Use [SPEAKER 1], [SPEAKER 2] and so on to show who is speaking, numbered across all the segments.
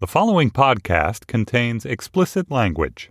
[SPEAKER 1] The following podcast contains explicit language.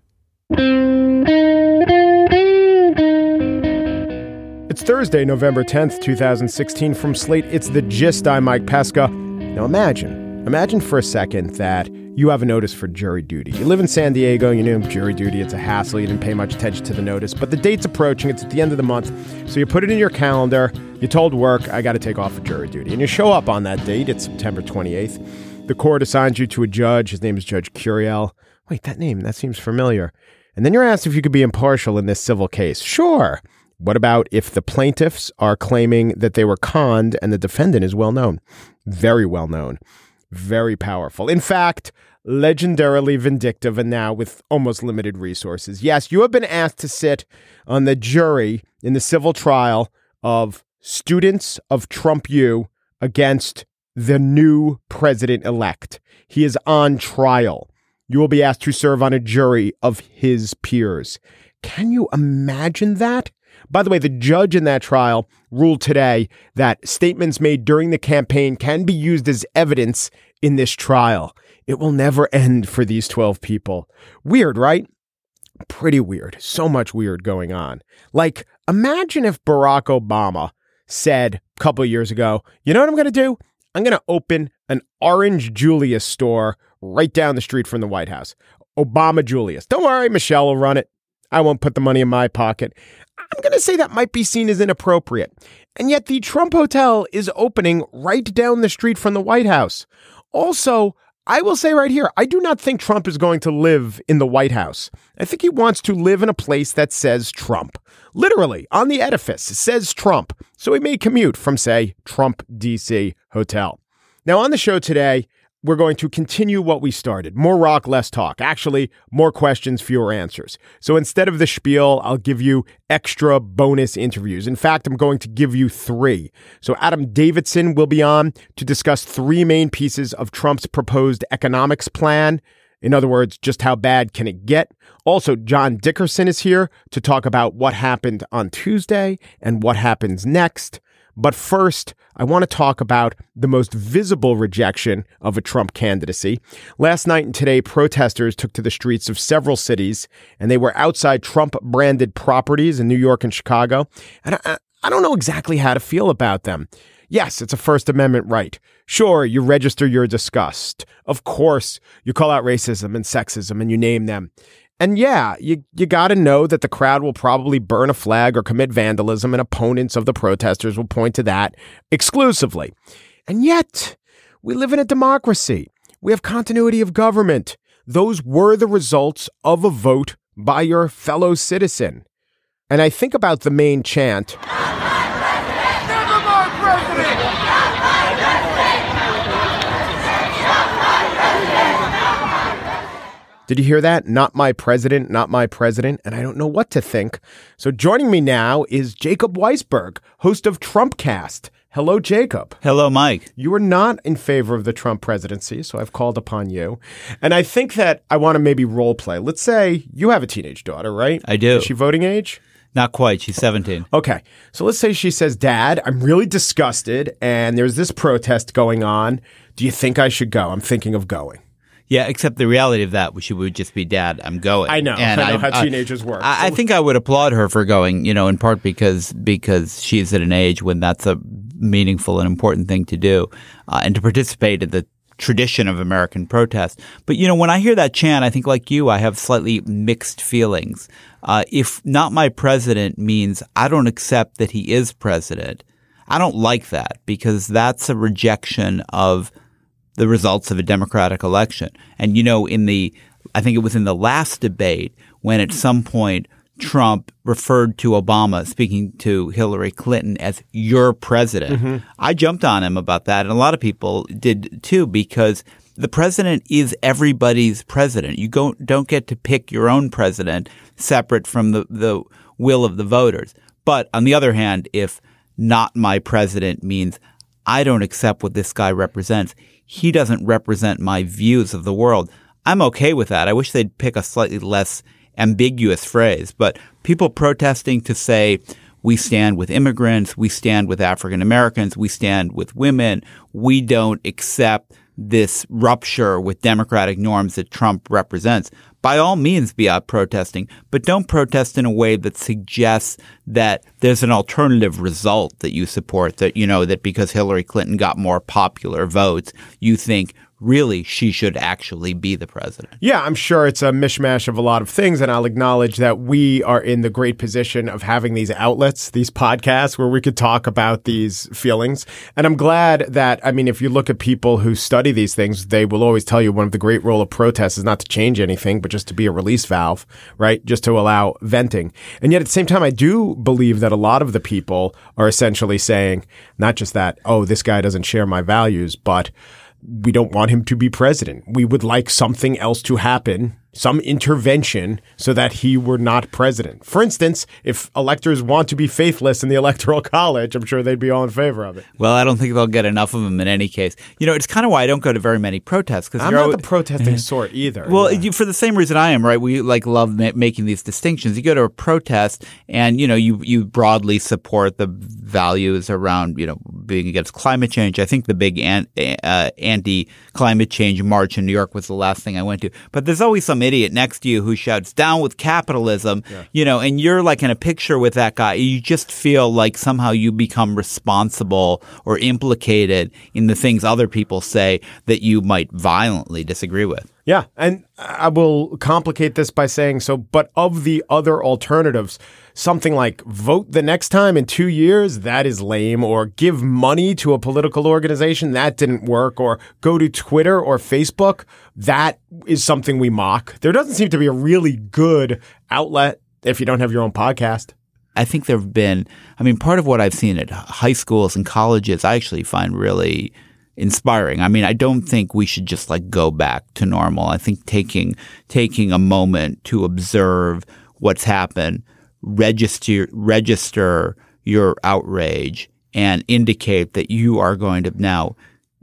[SPEAKER 2] It's Thursday, November 10th, 2016. From Slate, it's The Gist. I'm Mike Pesca. Now imagine for a second that you have a notice for jury duty. You live in San Diego, you know jury duty, it's a hassle, you didn't pay much attention to the notice, but the date's approaching, it's at the end of the month, so you put it in your calendar, you told work, I got to take off for jury duty, and you show up on that date, it's September 28th. The court assigns you to a judge, his name is Judge Curiel. Wait, that seems familiar. And then you're asked if you could be impartial in this civil case. Sure. What about if the plaintiffs are claiming that they were conned and the defendant is well known? Very well known. Very powerful. In fact, legendarily vindictive and now with almost limited resources. Yes, you have been asked to sit on the jury in the civil trial of students of Trump U against the new president-elect. He is on trial. You will be asked to serve on a jury of his peers. Can you imagine that? By the way, the judge in that trial ruled today that statements made during the campaign can be used as evidence in this trial. It will never end for these 12 people. Weird, right? Pretty weird. So much weird going on. Like, imagine if Barack Obama said a couple of years ago, you know what I'm going to do? I'm going to open an Orange Julius store right down the street from the White House. Obama Julius. Don't worry, Michelle will run it. I won't put the money in my pocket. I'm going to say that might be seen as inappropriate. And yet the Trump Hotel is opening right down the street from the White House. Also, I will say right here, I do not think Trump is going to live in the White House. I think he wants to live in a place that says Trump. Literally, on the edifice, it says Trump. So he may commute from, say, Trump DC Hotel. Now, on the show today, we're going to continue what we started. More rock, less talk. Actually, more questions, fewer answers. So instead of the spiel, I'll give you extra bonus interviews. In fact, I'm going to give you 3. So Adam Davidson will be on to discuss 3 main pieces of Trump's proposed economics plan. In other words, just how bad can it get? Also, John Dickerson is here to talk about what happened on Tuesday and what happens next. But first, I want to talk about the most visible rejection of a Trump candidacy. Last night and today, protesters took to the streets of several cities, and they were outside Trump-branded properties in New York and Chicago. And I don't know exactly how to feel about them. Yes, it's a First Amendment right. Sure, you register your disgust. Of course, you call out racism and sexism and you name them. And yeah, you got to know that the crowd will probably burn a flag or commit vandalism, and opponents of the protesters will point to that exclusively. And yet, we live in a democracy. We have continuity of government. Those were the results of a vote by your fellow citizen. And I think about the main chant.
[SPEAKER 3] Never more president!
[SPEAKER 2] Did you hear that? Not my president, not my president. And I don't know what to think. So joining me now is Jacob Weisberg, host of Trumpcast. Hello, Jacob.
[SPEAKER 4] Hello, Mike.
[SPEAKER 2] You are not in favor of the Trump presidency, so I've called upon you. And I think that I want to maybe role play. Let's say you have a teenage daughter, right?
[SPEAKER 4] I do.
[SPEAKER 2] Is she voting age?
[SPEAKER 4] Not quite. She's 17.
[SPEAKER 2] Okay. So let's say she says, Dad, I'm really disgusted and there's this protest going on. Do you think I should go? I'm thinking of going.
[SPEAKER 4] Yeah, except the reality of that, she would just be, Dad, I'm going.
[SPEAKER 2] I know.
[SPEAKER 4] And
[SPEAKER 2] I know how teenagers work.
[SPEAKER 4] I think I would applaud her for going, in part because she's at an age when that's a meaningful and important thing to do, and to participate in the tradition of American protest. But, when I hear that chant, I think like you, I have slightly mixed feelings. If not my president means I don't accept that he is president, I don't like that because that's a rejection of the results of a democratic election. And, I think it was in the last debate when at some point Trump referred to Obama, speaking to Hillary Clinton, as your president. Mm-hmm. I jumped on him about that, and a lot of people did too, because the president is everybody's president. You don't get to pick your own president separate from the will of the voters. But on the other hand, if not my president means I don't accept what this guy represents, he doesn't represent my views of the world, I'm okay with that. I wish they'd pick a slightly less ambiguous phrase. But people protesting to say, we stand with immigrants, we stand with African Americans, we stand with women, we don't accept this rupture with democratic norms that Trump represents, by all means be out protesting, but don't protest in a way that suggests that there's an alternative result that you support, that, you know, that because Hillary Clinton got more popular votes, you think really she should actually be the president.
[SPEAKER 2] Yeah, I'm sure it's a mishmash of a lot of things, and I'll acknowledge that we are in the great position of having these outlets, these podcasts, where we could talk about these feelings. And I'm glad that, I mean, if you look at people who study these things, they will always tell you one of the great role of protests is not to change anything, but just to be a release valve, right? Just to allow venting. And yet at the same time, I do believe that a lot of the people are essentially saying, not just that, oh, this guy doesn't share my values, but we don't want him to be president. We would like something else to happen, some intervention so that he were not president. For instance, if electors want to be faithless in the Electoral College, I'm sure they'd be all in favor of it.
[SPEAKER 4] Well, I don't think they'll get enough of them in any case. You know, it's kind of why I don't go to very many protests. Because
[SPEAKER 2] I'm not the protesting sort either.
[SPEAKER 4] Well, for the same reason I am, right? We love making these distinctions. You go to a protest and, you know, you broadly support the values around, you know, being against climate change. I think the big anti-climate change march in New York was the last thing I went to. But there's always some idiot next to you who shouts down with capitalism, you know, and you're like in a picture with that guy. You just feel like somehow you become responsible or implicated in the things other people say that you might violently disagree with.
[SPEAKER 2] Yeah. And I will complicate this by saying so, but of the other alternatives, something like vote the next time in 2 years, that is lame, or give money to a political organization, that didn't work, or go to Twitter or Facebook, that is something we mock. There doesn't seem to be a really good outlet if you don't have your own podcast.
[SPEAKER 4] I think there have been, I mean, part of what I've seen at high schools and colleges, I actually find really inspiring. I mean, I don't think we should just like go back to normal. I think taking a moment to observe what's happened, register your outrage, and indicate that you are going to now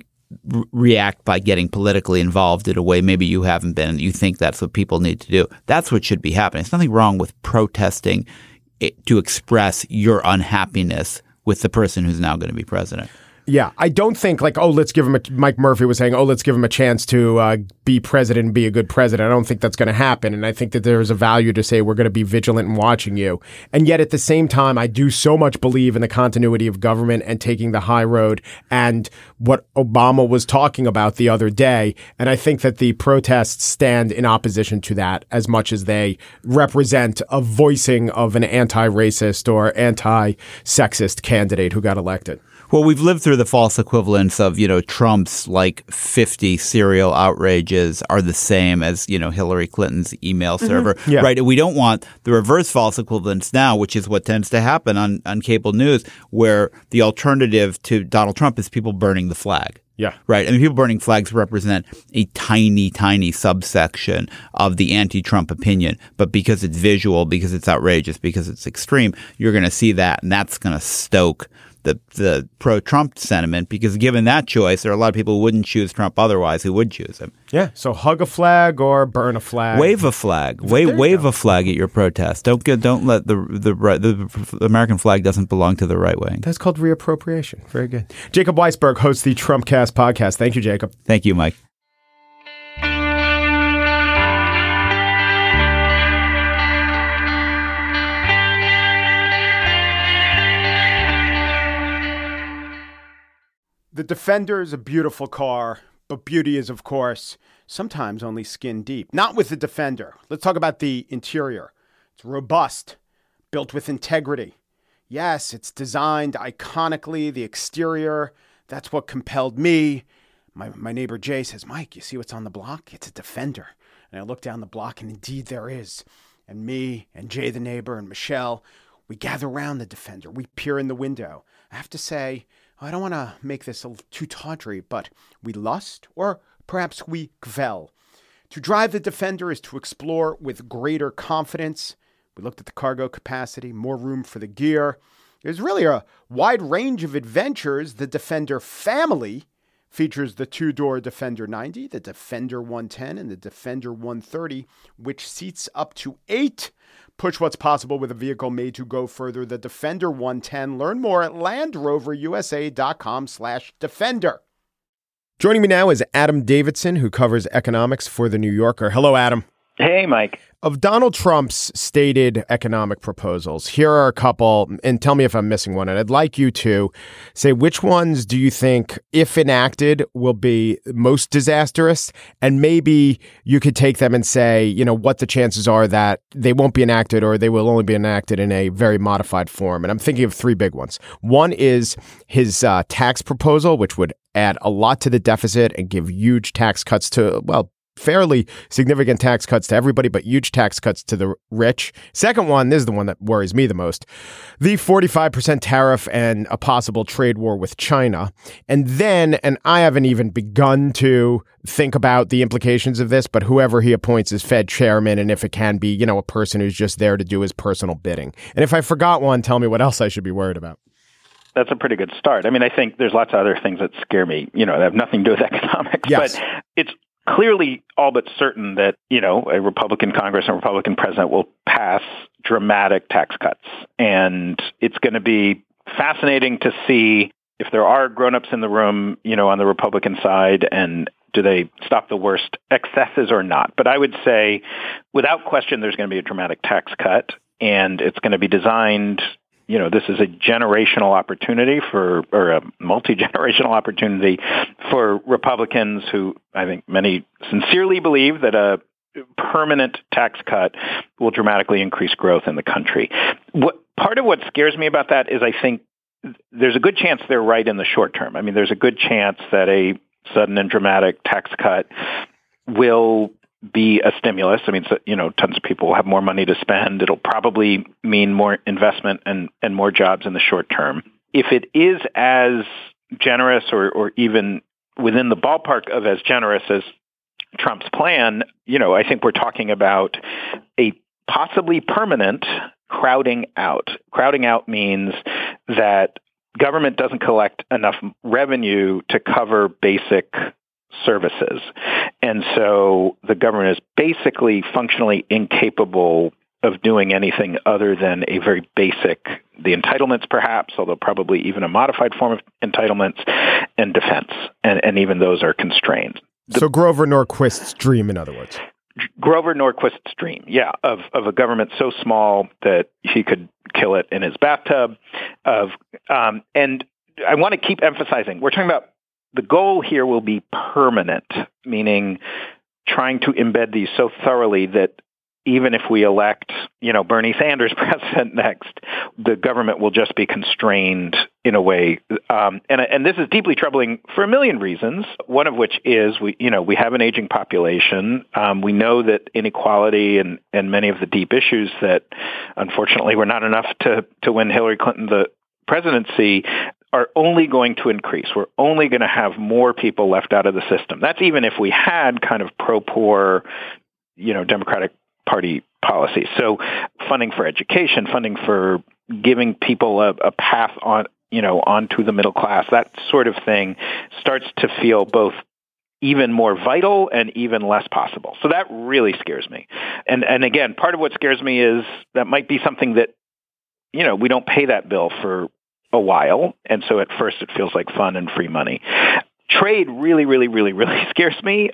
[SPEAKER 4] react by getting politically involved in a way maybe you haven't been, and you think that's what people need to do. That's what should be happening. There's nothing wrong with protesting to express your unhappiness with the person who's now going to be president.
[SPEAKER 2] Yeah, I don't think like, oh, let's give him Mike Murphy was saying, oh, let's give him a chance to be president and be a good president. I don't think that's going to happen. And I think that there's a value to say we're going to be vigilant in watching you. And yet at the same time, I do so much believe in the continuity of government and taking the high road and what Obama was talking about the other day. And I think that the protests stand in opposition to that as much as they represent a voicing of an anti-racist or anti-sexist candidate who got elected.
[SPEAKER 4] Well, we've lived through the false equivalence of, you know, Trump's like 50 serial outrages are the same as, you know, Hillary Clinton's email server, right? And we don't want the reverse false equivalence now, which is what tends to happen on cable news, where the alternative to Donald Trump is people burning the flag.
[SPEAKER 2] Yeah.
[SPEAKER 4] Right. I mean, people burning flags represent a tiny, tiny subsection of the anti-Trump opinion. But because it's visual, because it's outrageous, because it's extreme, you're going to see that. And that's going to stoke the pro-Trump sentiment, because given that choice, there are a lot of people who wouldn't choose Trump otherwise who would choose him.
[SPEAKER 2] Yeah. So hug a flag or burn a flag.
[SPEAKER 4] Wave a flag. Wave a flag at your protest. Don't let the American flag doesn't belong to the right wing.
[SPEAKER 2] That's called reappropriation. Very good. Jacob Weisberg hosts the Trumpcast podcast. Thank you, Jacob.
[SPEAKER 4] Thank you, Mike.
[SPEAKER 2] The Defender is a beautiful car, but beauty is, of course, sometimes only skin deep. Not with the Defender. Let's talk about the interior. It's robust, built with integrity. Yes, it's designed iconically. The exterior, that's what compelled me. My neighbor Jay says, Mike, you see what's on the block? It's a Defender. And I look down the block, and indeed there is. And me and Jay the neighbor and Michelle, we gather around the Defender. We peer in the window. I have to say, I don't want to make this too tawdry, but we lust, or perhaps we gvel. To drive the Defender is to explore with greater confidence. We looked at the cargo capacity, more room for the gear. There's really a wide range of adventures. The Defender family features the two-door Defender 90, the Defender 110, and the Defender 130, which seats up to 8. Push what's possible with a vehicle made to go further. The Defender 110. Learn more at LandRoverUSA.com/Defender. Joining me now is Adam Davidson, who covers economics for The New Yorker. Hello, Adam.
[SPEAKER 5] Hey, Mike.
[SPEAKER 2] Of Donald Trump's stated economic proposals, here are a couple, and tell me if I'm missing one. And I'd like you to say which ones do you think, if enacted, will be most disastrous? And maybe you could take them and say, you know, what the chances are that they won't be enacted or they will only be enacted in a very modified form. And I'm thinking of three big ones. One is his tax proposal, which would add a lot to the deficit and give huge tax cuts to, well, fairly significant tax cuts to everybody, but huge tax cuts to the rich. Second one, this is the one that worries me the most, the 45% tariff and a possible trade war with China. And then, and I haven't even begun to think about the implications of this, but whoever he appoints as Fed chairman, and if it can be, you know, a person who's just there to do his personal bidding. And if I forgot one, tell me what else I should be worried about.
[SPEAKER 5] That's a pretty good start. I mean, I think there's lots of other things that scare me, you know, that have nothing to do with economics,
[SPEAKER 2] Yes.
[SPEAKER 5] But it's clearly all but certain that, you know, a Republican Congress and a Republican president will pass dramatic tax cuts. And it's going to be fascinating to see if there are grown-ups in the room, you know, on the Republican side, and do they stop the worst excesses or not? But I would say, without question, there's going to be a dramatic tax cut, and it's going to be designed. You know, this is a generational opportunity or a multi-generational opportunity for Republicans who I think many sincerely believe that a permanent tax cut will dramatically increase growth in the country. Part of what scares me about that is I think there's a good chance they're right in the short term. I mean, there's a good chance that a sudden and dramatic tax cut will be a stimulus. I mean, so, you know, tons of people will have more money to spend. It'll probably mean more investment and more jobs in the short term. If it is as generous or even within the ballpark of as generous as Trump's plan, you know, I think we're talking about a possibly permanent crowding out. Crowding out means that government doesn't collect enough revenue to cover basic services. And so the government is basically functionally incapable of doing anything other than a very basic, the entitlements perhaps, although probably even a modified form of entitlements, and defense. And even those are constrained.
[SPEAKER 2] So Grover Norquist's dream, in other words.
[SPEAKER 5] Grover Norquist's dream, yeah, of a government so small that he could kill it in his bathtub. And I want to keep emphasizing, we're talking about the goal here will be permanent, meaning trying to embed these so thoroughly that even if we elect, you know, Bernie Sanders president next, the government will just be constrained in a way. And this is deeply troubling for a million reasons, one of which is we have an aging population. We know that inequality and many of the deep issues that unfortunately were not enough to win Hillary Clinton the presidency are only going to increase. We're only going to have more people left out of the system. That's even if we had kind of pro-poor, you know, Democratic Party policies. So funding for education, funding for giving people a path on, you know, onto the middle class, that sort of thing starts to feel both even more vital and even less possible. So that really scares me. And again, part of what scares me is that might be something that, you know, we don't pay that bill for a while. And so at first it feels like fun and free money. Trade really, really, really, really scares me.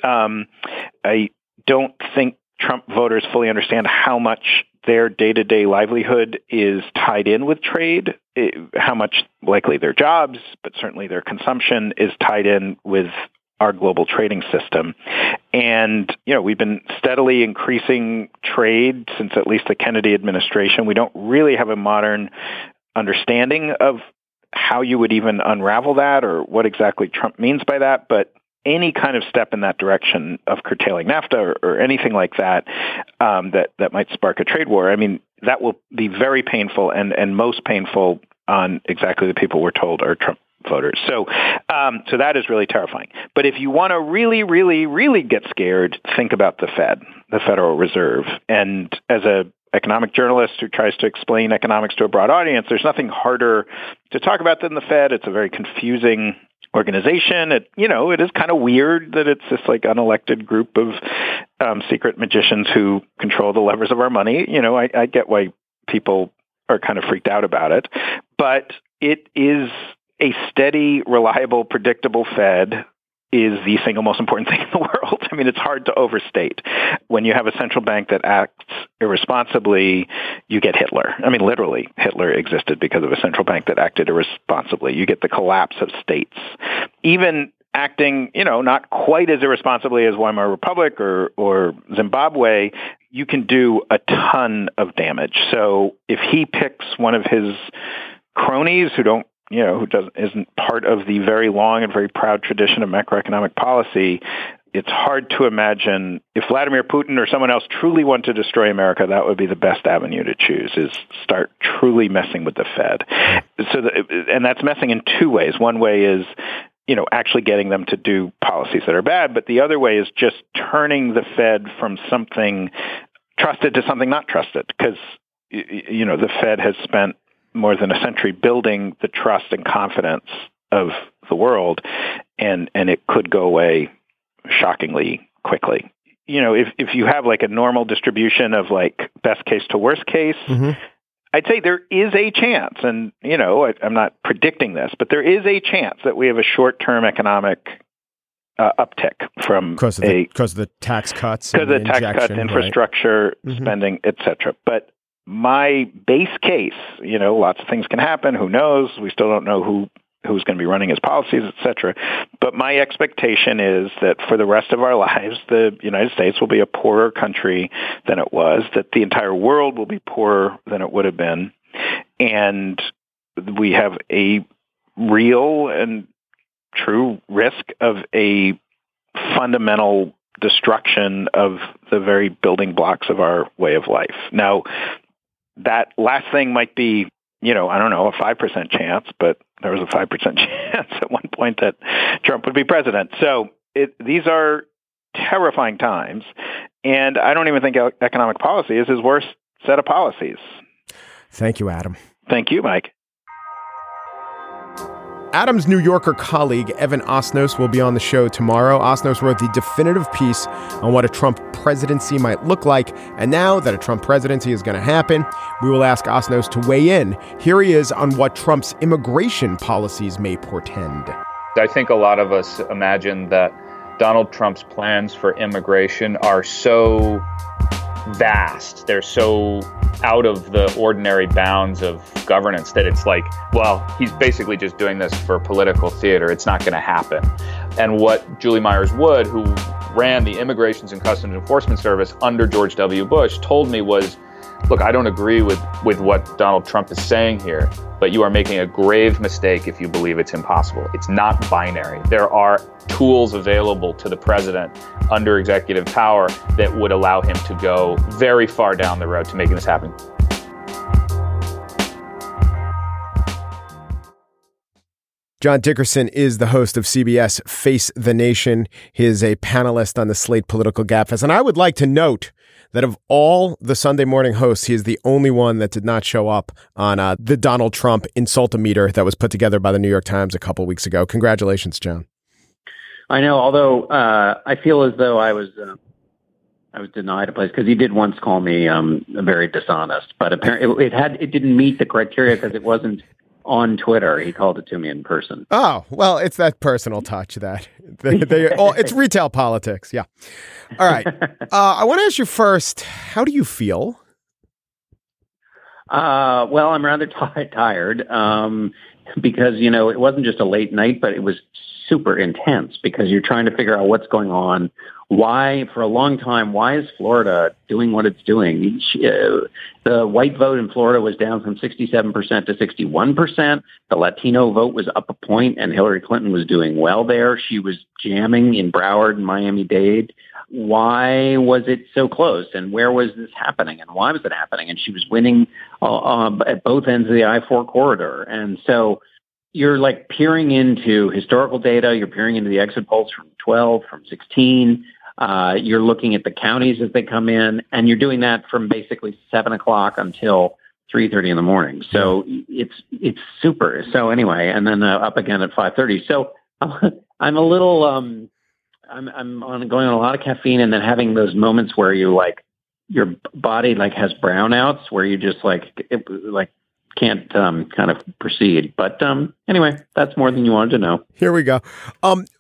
[SPEAKER 5] I don't think Trump voters fully understand how much their day-to-day livelihood is tied in with trade, how much likely their jobs, but certainly their consumption is tied in with our global trading system. And, you know, we've been steadily increasing trade since at least the Kennedy administration. We don't really have a modern understanding of how you would even unravel that or what exactly Trump means by that. But any kind of step in that direction of curtailing NAFTA or anything like that, that might spark a trade war, I mean, that will be very painful and most painful on exactly the people we're told are Trump voters. So that is really terrifying. But if you want to really, really, really get scared, think about the Fed, the Federal Reserve. And as a economic journalist who tries to explain economics to a broad audience, there's nothing harder to talk about than the Fed. It's a very confusing organization. It is kind of weird that it's this like unelected group of secret magicians who control the levers of our money. You know, I get why people are kind of freaked out about it, but it is a steady, reliable, predictable Fed is the single most important thing in the world. I mean, it's hard to overstate. When you have a central bank that acts irresponsibly, you get Hitler. I mean, literally, Hitler existed because of a central bank that acted irresponsibly. You get the collapse of states. Even acting, not quite as irresponsibly as Weimar Republic or Zimbabwe, you can do a ton of damage. So if he picks one of his cronies who isn't part of the very long and very proud tradition of macroeconomic policy, it's hard to imagine if Vladimir Putin or someone else truly want to destroy America, that would be the best avenue to choose, is start truly messing with the Fed. And that's messing in two ways. One way is, actually getting them to do policies that are bad, but the other way is just turning the Fed from something trusted to something not trusted, because, the Fed has spent more than a century building the trust and confidence of the world, and it could go away shockingly quickly. If you have like a normal distribution of like best case to worst case, I'd say there is a chance, and I'm not predicting this, but there is a chance that we have a short-term economic uptick from
[SPEAKER 2] because of the tax cuts,
[SPEAKER 5] infrastructure spending, etc. But my base case, lots of things can happen. Who knows? We still don't know who's going to be running his policies, etc. But my expectation is that for the rest of our lives, the United States will be a poorer country than it was, that the entire world will be poorer than it would have been, and we have a real and true risk of a fundamental destruction of the very building blocks of our way of life. Now, that last thing might be, a 5% chance, but there was a 5% chance at one point that Trump would be president. So these are terrifying times, and I don't even think economic policy is his worst set of policies.
[SPEAKER 2] Thank you, Adam.
[SPEAKER 5] Thank you, Mike.
[SPEAKER 2] Adam's New Yorker colleague, Evan Osnos, will be on the show tomorrow. Osnos wrote the definitive piece on what a Trump presidency might look like. And now that a Trump presidency is going to happen, we will ask Osnos to weigh in. Here he is on what Trump's immigration policies may portend.
[SPEAKER 6] I think a lot of us imagine that Donald Trump's plans for immigration are so vast. They're so out of the ordinary bounds of governance that it's like, well, he's basically just doing this for political theater. It's not going to happen. And what Julie Myers Wood, who ran the Immigrations and Customs Enforcement Service under George W. Bush, told me was, look, I don't agree with what Donald Trump is saying here, but you are making a grave mistake if you believe it's impossible. It's not binary. There are tools available to the president under executive power that would allow him to go very far down the road to making this happen.
[SPEAKER 2] John Dickerson is the host of CBS Face the Nation. He is a panelist on the Slate Political Gabfest. And I would like to note that of all the Sunday morning hosts, he is the only one that did not show up on the Donald Trump Insultometer that was put together by the New York Times a couple weeks ago. Congratulations, John.
[SPEAKER 7] I know, although I feel as though I was denied a place because he did once call me very dishonest, but apparently it didn't meet the criteria because it wasn't on Twitter. He called it to me in person.
[SPEAKER 2] Oh, well, it's that personal touch that it's retail politics. Yeah. All right. I want to ask you first, how do you feel?
[SPEAKER 7] Well, I'm rather tired because, it wasn't just a late night, but it was super intense because you're trying to figure out what's going on. Why, for a long time, why is Florida doing what it's doing? The white vote in Florida was down from 67% to 61%. The Latino vote was up a point, and Hillary Clinton was doing well there. She was jamming in Broward and Miami-Dade. Why was it so close? And where was this happening? And why was it happening? And she was winning at both ends of the I-4 corridor. And so you're like peering into historical data. You're peering into the exit polls from 12, from 16. You're looking at the counties as they come in, and you're doing that from basically 7 o'clock until 3:30 in the morning. So it's super. So anyway, and then up again at 5:30. So I'm a little I'm going on a lot of caffeine, and then having those moments where you your body has brownouts where you just can't kind of proceed. But anyway, that's more than you wanted to know.
[SPEAKER 2] Here we go.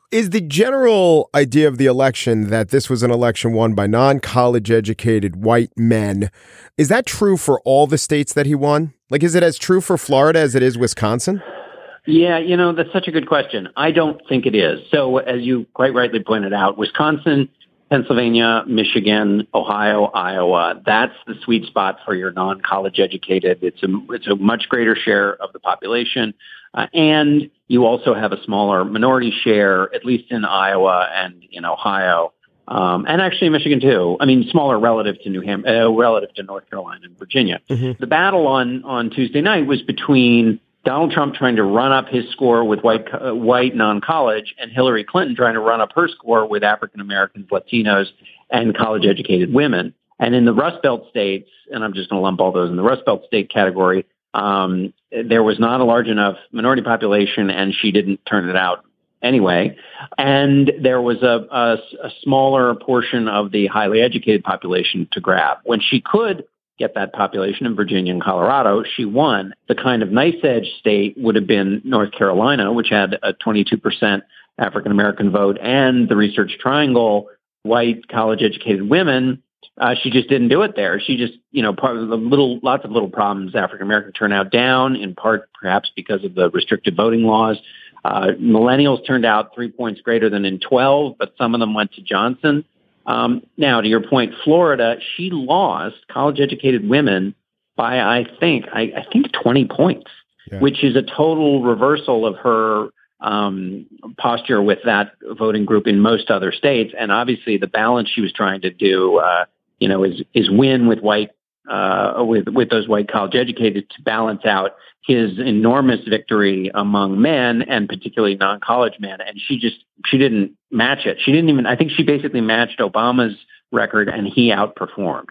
[SPEAKER 2] Is the general idea of the election that this was an election won by non-college educated white men, is that true for all the states that he won? Like, is it as true for Florida as it is Wisconsin?
[SPEAKER 7] Yeah, that's such a good question. I don't think it is. So as you quite rightly pointed out, Wisconsin, Pennsylvania, Michigan, Ohio, Iowa, that's the sweet spot for your non-college educated. It's a much greater share of the population. And you also have a smaller minority share, at least in Iowa and in Ohio, and actually Michigan too. I mean, smaller relative to relative to North Carolina and Virginia. Mm-hmm. The battle on Tuesday night was between Donald Trump trying to run up his score with white non-college, and Hillary Clinton trying to run up her score with African Americans, Latinos, and college-educated women. And in the Rust Belt states, and I'm just going to lump all those in the Rust Belt state category, there was not a large enough minority population, and she didn't turn it out anyway. And there was a smaller portion of the highly educated population to grab. When she could get that population in Virginia and Colorado, she won. The kind of nice edge state would have been North Carolina, which had a 22% African-American vote, and the Research Triangle, white college-educated women. She just didn't do it there. She just, part of the lots of little problems, African-American turnout down, in part perhaps because of the restricted voting laws. Millennials turned out 3 points greater than in 12, but some of them went to Johnson. Now, to your point, Florida, she lost college-educated women by, I think 20 points, which is a total reversal of her posture with that voting group in most other states. And obviously, the balance she was trying to do, is win with white with those white college-educated to balance out his enormous victory among men, and particularly non-college men. And she didn't match it. I think she basically matched Obama's record, and he outperformed.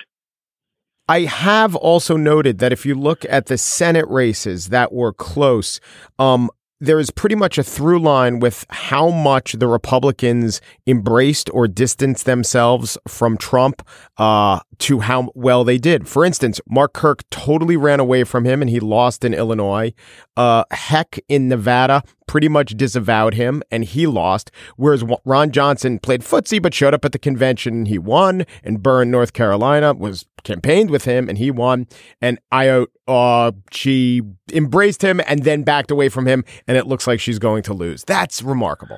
[SPEAKER 2] I have also noted that if you look at the Senate races that were close, there is pretty much a through line with how much the Republicans embraced or distanced themselves from Trump to how well they did. For instance, Mark Kirk totally ran away from him and he lost in Illinois. Heck in Nevada pretty much disavowed him and he lost, whereas Ron Johnson played footsie but showed up at the convention and he won, and Burr in North Carolina was campaigned with him and he won, and she embraced him and then backed away from him, and it looks like she's going to lose. That's remarkable.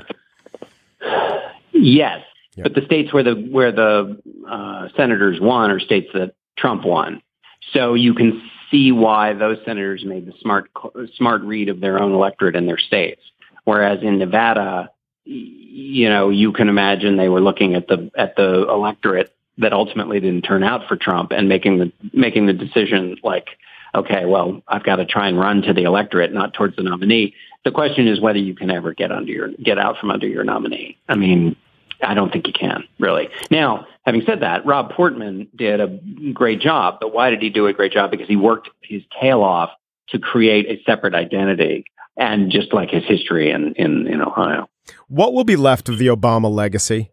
[SPEAKER 7] Yes, yep. But the states where the senators won are states that Trump won, so you can see why those senators made the smart read of their own electorate in their states. Whereas in Nevada, you can imagine they were looking at the electorate that ultimately didn't turn out for Trump and making the decision like, okay, well, I've got to try and run to the electorate, not towards the nominee. The question is whether you can ever get out from under your nominee. I mean, I don't think you can, really. Now, having said that, Rob Portman did a great job, but why did he do a great job? Because he worked his tail off to create a separate identity, and just like his history in Ohio. What will be left of the Obama legacy?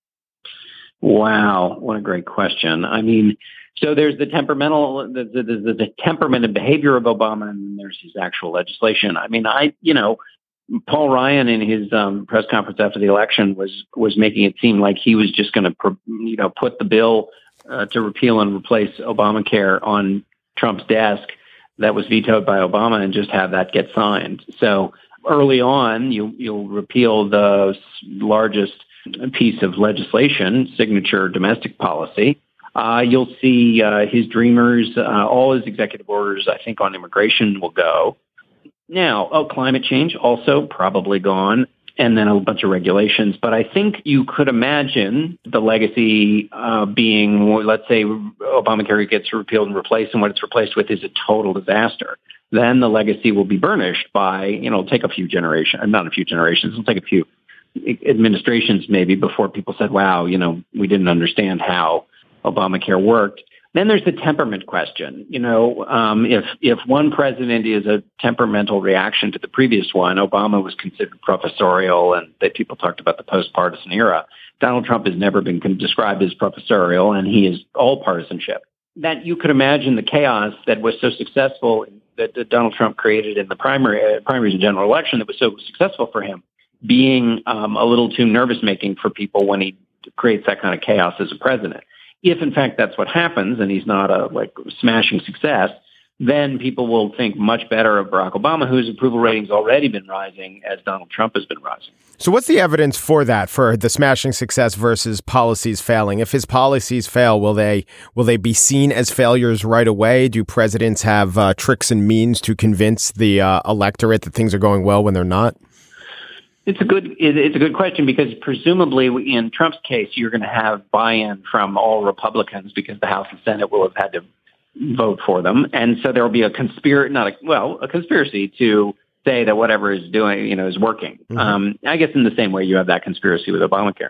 [SPEAKER 7] Wow, what a great question. I mean, so there's the the temperament and behavior of Obama, and then there's his actual legislation. I mean, Paul Ryan in his press conference after the election was making it seem like he was just going to put the bill to repeal and replace Obamacare on Trump's desk that was vetoed by Obama and just have that get signed. So early on, you'll repeal the largest piece of legislation, signature domestic policy. You'll see his dreamers, all his executive orders, I think, on immigration will go. Now, climate change also probably gone, and then a bunch of regulations. But I think you could imagine the legacy being, let's say, Obamacare gets repealed and replaced, and what it's replaced with is a total disaster. Then the legacy will be burnished by, it'll take a few generations, not a few generations, it'll take a few administrations maybe before people said, wow, we didn't understand how Obamacare worked. Then there's the temperament question. If one president is a temperamental reaction to the previous one, Obama was considered professorial, and that people talked about the post-partisan era. Donald Trump has never been described as professorial, and he is all partisanship. That you could imagine the chaos that was so successful that Donald Trump created in the primaries and general election that was so successful for him. being a little too nervous-making for people when he creates that kind of chaos as a president. If, in fact, that's what happens and he's not a smashing success, then people will think much better of Barack Obama, whose approval rating's already been rising as Donald Trump has been rising.
[SPEAKER 2] So what's the evidence for that, for the smashing success versus policies failing? If his policies fail, will they be seen as failures right away? Do presidents have tricks and means to convince the electorate that things are going well when they're not?
[SPEAKER 7] It's a good question, because presumably in Trump's case, you're going to have buy-in from all Republicans because the House and Senate will have had to vote for them. And so there will be a conspiracy to say that whatever is doing, is working. Mm-hmm. I guess in the same way you have that conspiracy with Obamacare.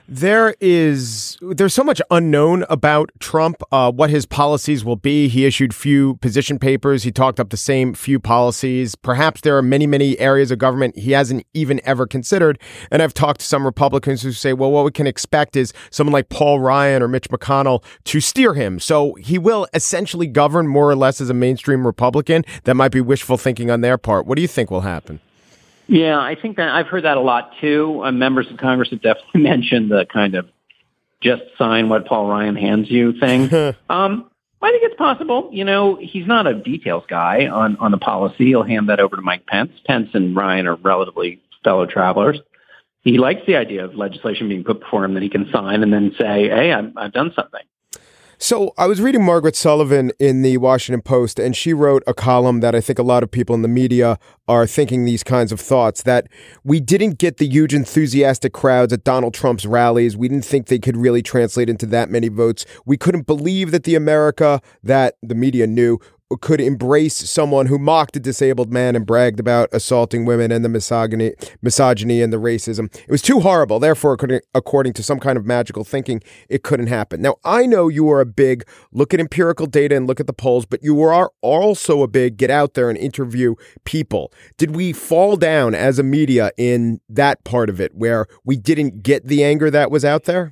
[SPEAKER 2] There's so much unknown about Trump, what his policies will be. He issued few position papers. He talked up the same few policies. Perhaps there are many, many areas of government he hasn't even ever considered. And I've talked to some Republicans who say, well, what we can expect is someone like Paul Ryan or Mitch McConnell to steer him. So he will essentially govern more or less as a mainstream Republican. That might be wishful thinking on their part. What do you think will happen?
[SPEAKER 7] Yeah, I think that I've heard that a lot, too. Members of Congress have definitely mentioned the kind of just sign what Paul Ryan hands you thing. I think it's possible. He's not a details guy on the policy. He'll hand that over to Mike Pence. Pence and Ryan are relatively fellow travelers. He likes the idea of legislation being put before him that he can sign and then say, hey, I've done something.
[SPEAKER 2] So I was reading Margaret Sullivan in the Washington Post, and she wrote a column that I think a lot of people in the media are thinking these kinds of thoughts, that we didn't get the huge enthusiastic crowds at Donald Trump's rallies. We didn't think they could really translate into that many votes. We couldn't believe that the America that the media knew could embrace someone who mocked a disabled man and bragged about assaulting women and the misogyny and the racism. It was too horrible. Therefore, according to some kind of magical thinking, it couldn't happen. Now, I know you are a big look at empirical data and look at the polls, but you are also a big get out there and interview people. Did we fall down as a media in that part of it where we didn't get the anger that was out there?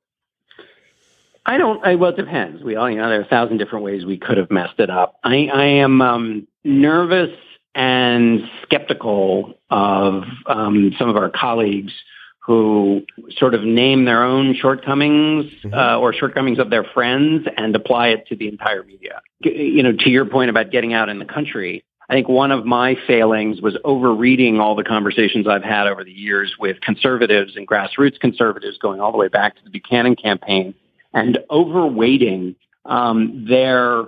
[SPEAKER 7] Well, it depends. We all, there are 1,000 different ways we could have messed it up. I am nervous and skeptical of some of our colleagues who sort of name their own shortcomings or shortcomings of their friends and apply it to the entire media. To your point about getting out in the country, I think one of my failings was overreading all the conversations I've had over the years with conservatives and grassroots conservatives going all the way back to the Buchanan campaign, and overweighting their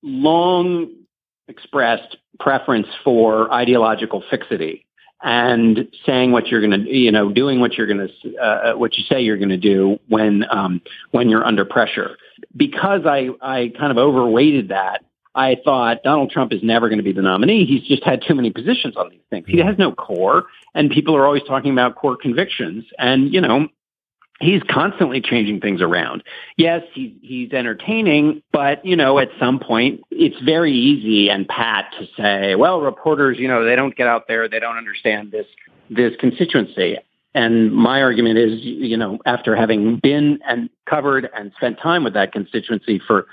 [SPEAKER 7] long expressed preference for ideological fixity and saying what you're going to, doing what you're going to, what you say you're going to do when you're under pressure. Because I kind of overweighted that, I thought Donald Trump is never going to be the nominee. He's just had too many positions on these things. He has no core, and people are always talking about core convictions. And, he's constantly changing things around. Yes, he's entertaining, but, at some point, it's very easy and pat to say, well, reporters, they don't get out there. They don't understand this constituency. And my argument is, after having been and covered and spent time with that constituency for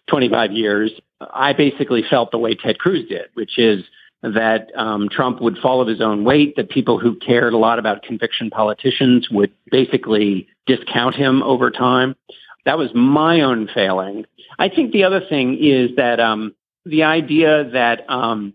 [SPEAKER 7] 25 years, I basically felt the way Ted Cruz did, which is that Trump would fall of his own weight, that people who cared a lot about conviction politicians would basically discount him over time. That was my own failing. I think the other thing is that the idea that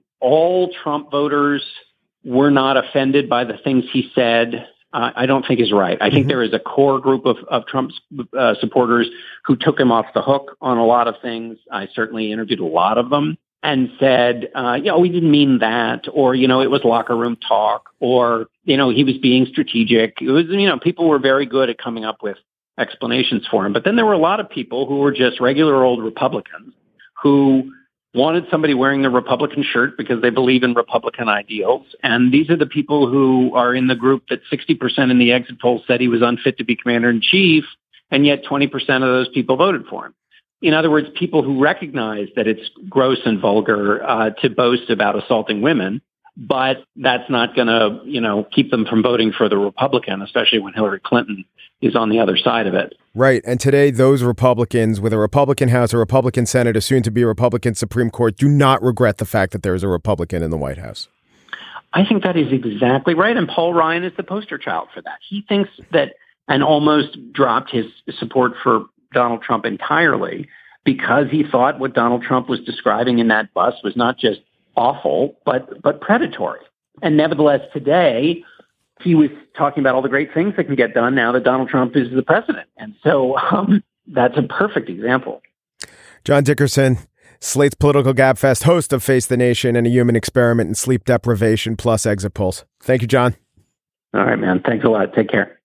[SPEAKER 7] all Trump voters were not offended by the things he said, I don't think is right. I think there is a core group of Trump's supporters who took him off the hook on a lot of things. I certainly interviewed a lot of them and said, we didn't mean that, or, it was locker room talk, or, he was being strategic. It was, people were very good at coming up with explanations for him. But then there were a lot of people who were just regular old Republicans who wanted somebody wearing the Republican shirt because they believe in Republican ideals. And these are the people who are in the group that 60% in the exit polls said he was unfit to be commander-in-chief, and yet 20% of those people voted for him. In other words, people who recognize that it's gross and vulgar to boast about assaulting women, but that's not going to, keep them from voting for the Republican, especially when Hillary Clinton is on the other side of it.
[SPEAKER 2] Right. And today, those Republicans with a Republican House, a Republican Senate, a soon-to-be Republican Supreme Court, do not regret the fact that there is a Republican in the White House.
[SPEAKER 7] I think that is exactly right. And Paul Ryan is the poster child for that. He thinks that, and almost dropped his support for Donald Trump entirely because he thought what Donald Trump was describing in that bus was not just awful, but predatory. And nevertheless, today, he was talking about all the great things that can get done now that Donald Trump is the president. And so that's a perfect example.
[SPEAKER 2] John Dickerson, Slate's Political Gabfest, host of Face the Nation and a Human Experiment in Sleep Deprivation plus Exit Polls. Thank you, John.
[SPEAKER 7] All right, man. Thanks a lot. Take care.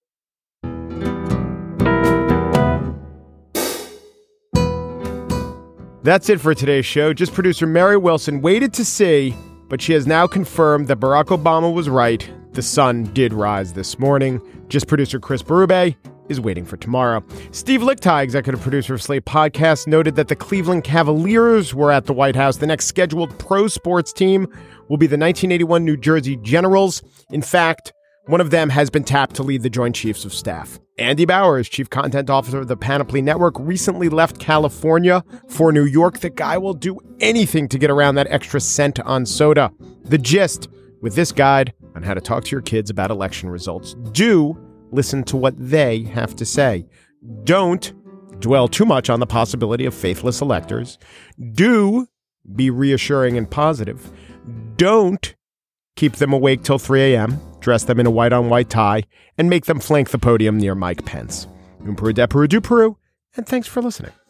[SPEAKER 2] That's it for today's show. Just producer Mary Wilson waited to see, but she has now confirmed that Barack Obama was right. The sun did rise this morning. Just producer Chris Berube is waiting for tomorrow. Steve Lickteig, executive producer of Slate Podcast, noted that the Cleveland Cavaliers were at the White House. The next scheduled pro sports team will be the 1981 New Jersey Generals. In fact, one of them has been tapped to lead the Joint Chiefs of Staff. Andy Bowers, chief content officer of the Panoply Network, recently left California for New York. The guy will do anything to get around that extra cent on soda. The gist with this guide on how to talk to your kids about election results. Do listen to what they have to say. Don't dwell too much on the possibility of faithless electors. Do be reassuring and positive. Don't keep them awake till 3 a.m., dress them in a white-on-white tie, and make them flank the podium near Mike Pence. Un Peru de Peru du Peru, and thanks for listening.